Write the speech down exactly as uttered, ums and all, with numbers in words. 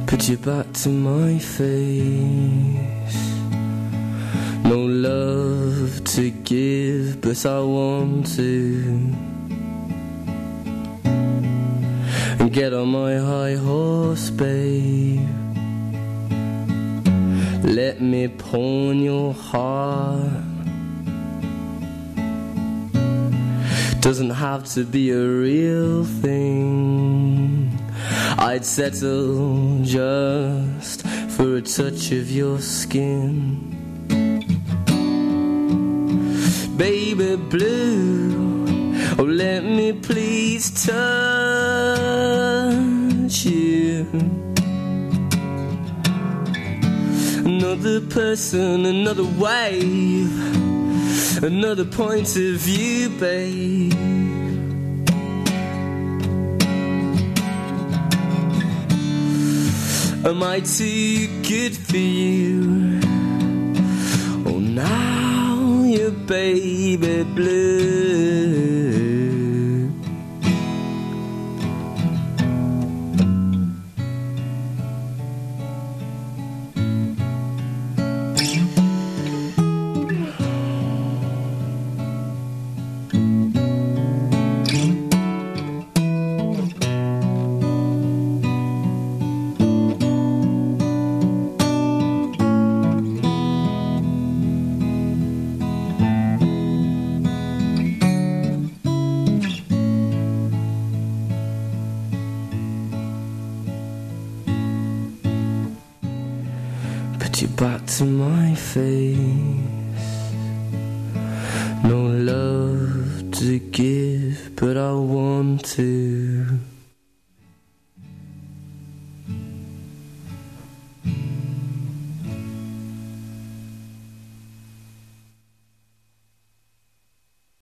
Put your back to my face. No love to give, but I want to. And get on my high horse, babe. Let me pawn your heart. Doesn't have to be a real thing. I'd settle just for a touch of your skin. Baby blue, oh let me please touch you. Another person, another wave, another point of view, babe. Am I too good for you? Oh, now you're baby blue. Put your back to my face. No love to give, but I want to.